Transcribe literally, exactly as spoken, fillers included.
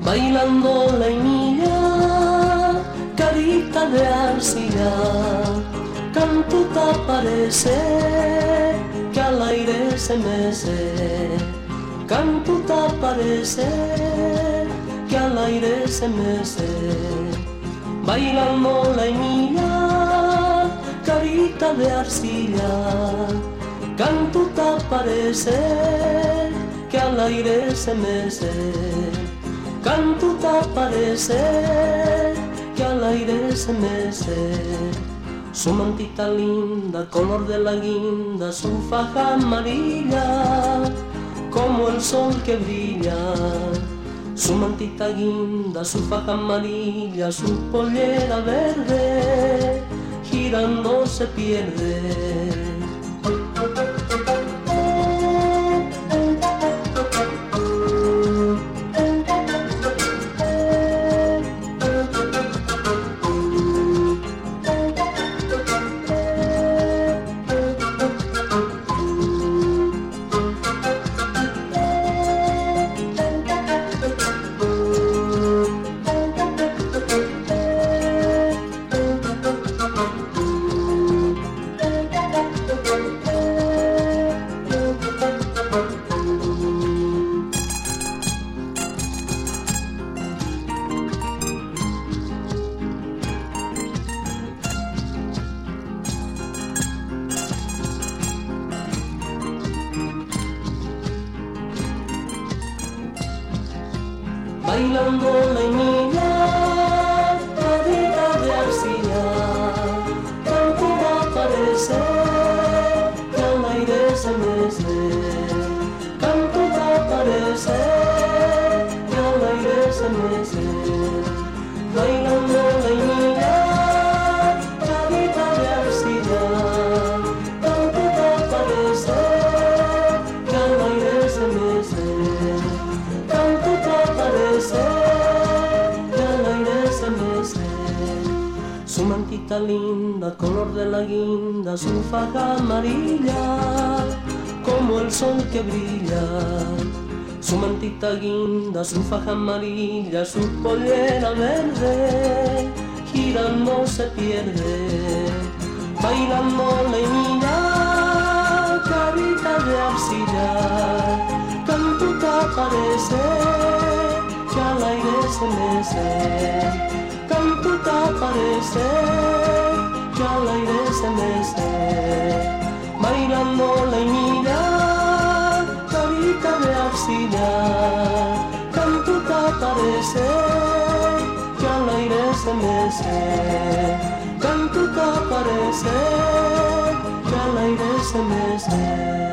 bailando la niña, carita de arcilla, cantuta parece que al aire se mece, cantuta parece que al aire se mece, bailando la niña, carita de arcilla, cantuta parece que al aire se mece, cantuta parece que al aire se mece. Su mantita linda, color de la guinda, su faja amarilla, como el sol que brilla. Su mantita guinda, su faja amarilla, su pollera verde, girando se pierde. Bailando la niña, carita de arcilla, cantuta parece que al aire se mece, cantuta parece que al aire se mece. Bailando la niña, carita de arcilla, cantuta parece que al aire se mece, cantuta parece que al aire se mece. Su mantita linda, color de la guinda, su faja amarilla, como el sol que brilla. Su mantita guinda, su faja amarilla, su pollera verde, girando se pierde. Bailando la niña, carita de arcilla, cantuta parece que al aire se mece, cantuta parece que al aire se mece. Bailando la niña, carita de arcilla, cantuta parece que al aire se mece, cantuta parece que al aire se mece.